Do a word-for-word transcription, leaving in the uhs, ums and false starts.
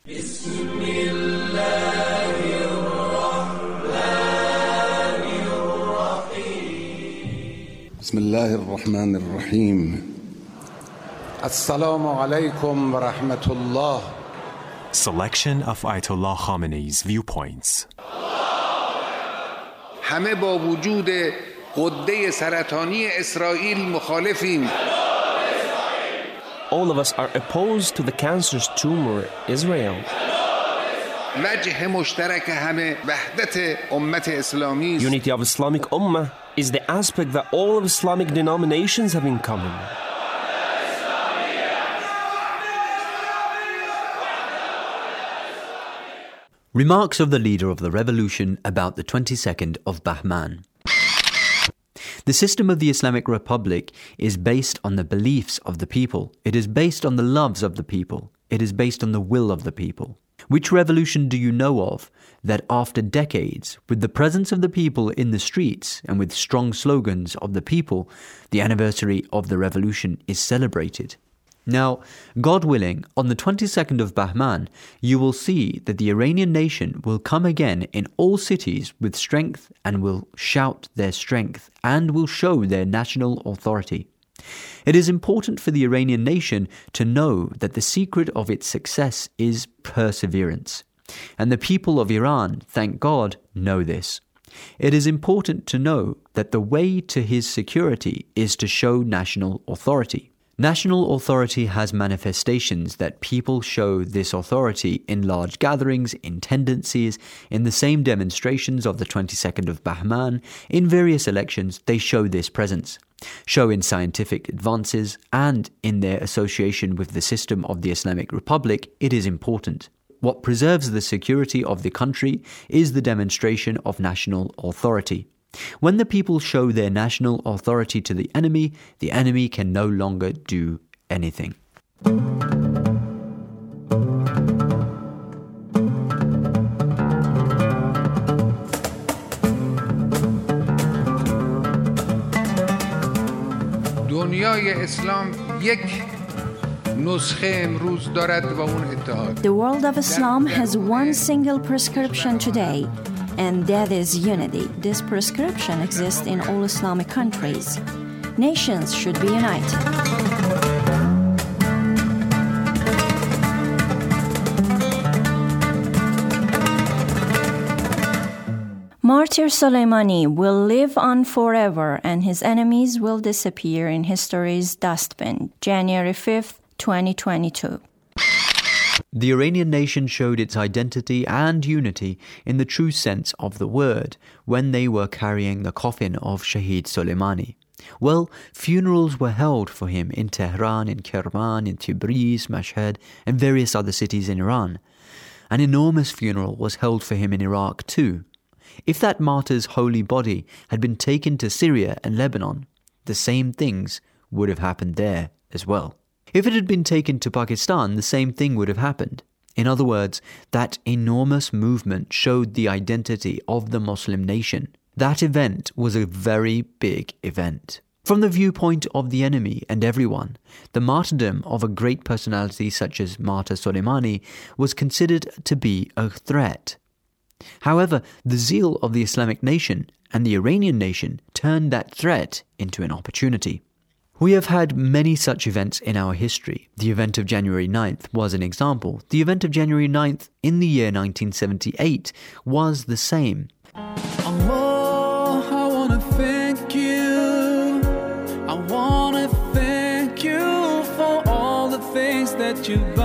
بسم الله الرحمن الرحیم. السلام علیکم و رحمت الله. Selection of Ayatollah Khamenei's viewpoints. همه با وجود غده سرطانی اسرائیل مخالفیم. All of us are opposed to the cancerous tumor Israel. وجه مشترک همه وحدت امت اسلامی است. Unity of Islamic Ummah is the aspect that all of Islamic denominations have in common. Remarks of the leader of the revolution about the twenty-second of Bahman. The system of the Islamic Republic is based on the beliefs of the people. It is based on the loves of the people. It is based on the will of the people. Which revolution do you know of that after decades, with the presence of the people in the streets and with strong slogans of the people, the anniversary of the revolution is celebrated? Now, God willing, on the twenty-second of Bahman, you will see that the Iranian nation will come again in all cities with strength and will shout their strength and will show their national authority. It is important for the Iranian nation to know that the secret of its success is perseverance. And the people of Iran, thank God, know this. It is important to know that the way to his security is to show national authority. National authority has manifestations that people show this authority in large gatherings, in tendencies, in the same demonstrations of the twenty-second of Bahman. In various elections, they show this presence, show in scientific advances, and in their association with the system of the Islamic Republic. It is important. What preserves the security of the country is the demonstration of national authority. When the people show their national authority to the enemy, the enemy can no longer do anything. دنیای اسلام یک نسخه امروز دارد و اون اتحاد. The world of Islam has one single prescription today, and that is unity. This prescription exists in all Islamic countries. Nations should be united. Martyr Soleimani will live on forever, and his enemies will disappear in history's dustbin. January fifth, twenty twenty-two. The Iranian nation showed its identity and unity in the true sense of the word when they were carrying the coffin of Shahid Soleimani. Well, funerals were held for him in Tehran, in Kerman, in Tabriz, Mashhad, and various other cities in Iran. An enormous funeral was held for him in Iraq too. If that martyr's holy body had been taken to Syria and Lebanon, the same things would have happened there as well. If it had been taken to Pakistan, the same thing would have happened. In other words, that enormous movement showed the identity of the Muslim nation. That event was a very big event. From the viewpoint of the enemy and everyone, the martyrdom of a great personality such as Martyr Soleimani was considered to be a threat. However, the zeal of the Islamic nation and the Iranian nation turned that threat into an opportunity. We have had many such events in our history. The event of January ninth was an example. The event of January ninth in the year nineteen seventy-eight was the same. Allah, I want to thank you. I want to thank you for all the things that you've done.